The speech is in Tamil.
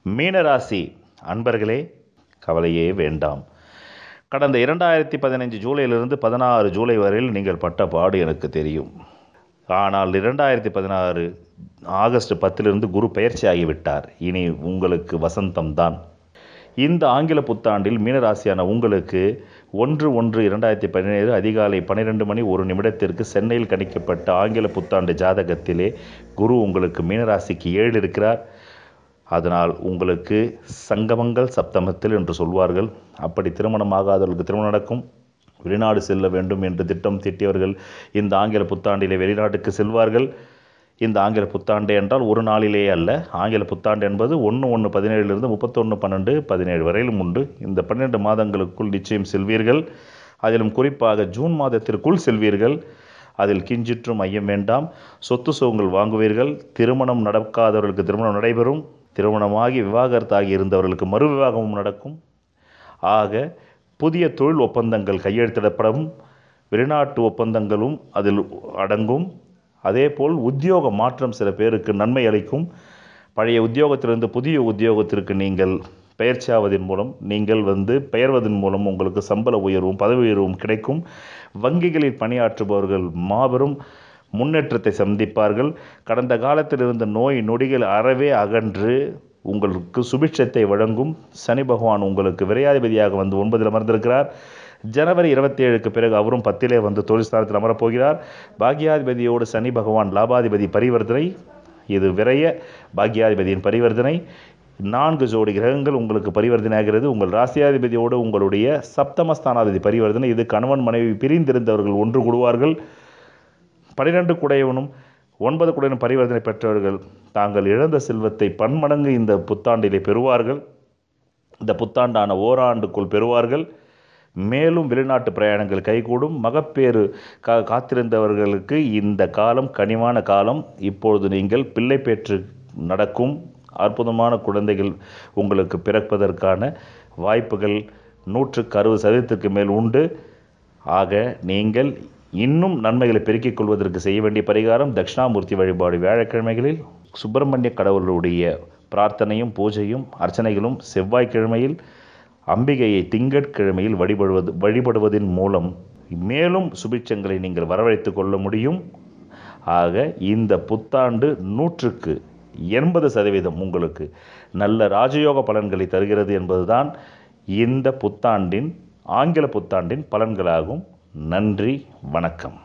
மீனராசி அன்பர்களே, கவலையே வேண்டாம். கடந்த 2015 ஜூலையிலிருந்து 16 ஜூலை வரையில் நீங்கள் பட்ட பாடு எனக்கு தெரியும். ஆனால் 2016 ஆகஸ்ட் 10 குரு பெயர்ச்சி ஆகிவிட்டார். இனி உங்களுக்கு வசந்தம்தான். இந்த ஆங்கில புத்தாண்டில் மீனராசியான உங்களுக்கு 1/1/2017 அதிகாலை 12 மணி 1 நிமிடத்திற்கு சென்னையில் கணிக்கப்பட்ட ஆங்கில புத்தாண்டு ஜாதகத்திலே குரு உங்களுக்கு மீனராசிக்கு 7 இருக்கிறார். அதனால் உங்களுக்கு சங்கமங்கள் சப்தமத்தில் என்று சொல்வார்கள். அப்படி திருமணம் ஆகாதவர்களுக்கு திருமணம் நடக்கும். வெளிநாடு செல்ல வேண்டும் என்று திட்டம் தீட்டியவர்கள் இந்த ஆங்கில புத்தாண்டிலே வெளிநாட்டுக்கு செல்வார்கள். இந்த ஆங்கில புத்தாண்டு என்றால் ஒரு நாளிலேயே அல்ல. ஆங்கில புத்தாண்டு என்பது 1/1/17 31/12/17 வரையிலும் உண்டு. இந்த 12 மாதங்களுக்குள் நிச்சயம் செல்வீர்கள். அதிலும் குறிப்பாக ஜூன் மாதத்திற்குள் செல்வீர்கள். அதில் கிஞ்சிற்றும் ஐயம் வேண்டாம். சொத்து சுகங்கள் வாங்குவீர்கள். திருமணம் நடக்காதவர்களுக்கு திருமணம் நடைபெறும். திருமணமாகி விவாகரத்தாகி இருந்தவர்களுக்கு மறு விவாகமும் நடக்கும். ஆக புதிய தொழில் ஒப்பந்தங்கள் கையெழுத்திடப்படும். வெளிநாட்டு ஒப்பந்தங்களும் அதில் அடங்கும். அதேபோல் உத்தியோக மாற்றம் சில பேருக்கு நன்மை அளிக்கும். பழைய உத்தியோகத்திலிருந்து புதிய உத்தியோகத்திற்கு நீங்கள் பெயர்ச்சியாவதன் மூலம் நீங்கள் பெயர்வதன் மூலம் உங்களுக்கு சம்பள உயர்வும் பதவி உயர்வும் கிடைக்கும். வங்கிகளில் பணியாற்றுபவர்கள் மாபெரும் முன்னேற்றத்தை சந்திப்பார்கள். கடந்த காலத்தில் இருந்த நோய் நொடிகள் அறவே அகன்று உங்களுக்கு சுபிட்சத்தை வழங்கும். சனி பகவான் உங்களுக்கு விரையாதிபதியாக 9 அமர்ந்திருக்கிறார். ஜனவரி 27க்கு பிறகு அவரும் 10 தொழில் ஸ்தானத்தில் அமரப்போகிறார். பாக்யாதிபதியோடு சனி பகவான் லாபாதிபதி பரிவர்த்தனை. இது விரைய பாக்யாதிபதியின் பரிவர்த்தனை. 4 ஜோடி கிரகங்கள் உங்களுக்கு பரிவர்த்தனையாகிறது. உங்கள் ராசியாதிபதியோடு உங்களுடைய சப்தமஸ்தானாதிபதி பரிவர்த்தனை. இது கணவன் மனைவி பிரிந்திருந்தவர்கள் ஒன்று கூடுவார்கள். 12 குடையவனும் 9 குடையவனும் பரிவர்த்தனை பெற்றவர்கள் தாங்கள் இழந்த செல்வத்தை பன்மடங்கு இந்த புத்தாண்டிலே பெறுவார்கள். இந்த புத்தாண்டான ஓராண்டுக்குள் பெறுவார்கள். மேலும் வெளிநாட்டு பிரயாணங்கள் கைகூடும். மகப்பேறு காத்திருந்தவர்களுக்கு இந்த காலம் கனிவான காலம். இப்பொழுது நீங்கள் பிள்ளை பேற்று நடக்கும். அற்புதமான குழந்தைகள் உங்களுக்கு பிறப்பதற்கான வாய்ப்புகள் 160% மேல் உண்டு. ஆக நீங்கள் இன்னும் நன்மைகளை பெருக்கிக் கொள்வதற்கு செய்ய வேண்டிய பரிகாரம் தட்சிணாமூர்த்தி வழிபாடு. வியாழக்கிழமைகளில் சுப்பிரமணிய கடவுளுடைய பிரார்த்தனையும் பூஜையும் அர்ச்சனைகளும், செவ்வாய்க்கிழமையில் அம்பிகையை திங்கட்கிழமையில் வழிபடுவதன் மூலம் மேலும் சுபிட்சங்களை நீங்கள் வரவழைத்து கொள்ள முடியும். ஆக இந்த புத்தாண்டு 180% உங்களுக்கு நல்ல ராஜயோக பலன்களை தருகிறது என்பதுதான் இந்த புத்தாண்டின் ஆங்கில புத்தாண்டின் பலன்களாகும். நன்றி, வணக்கம்.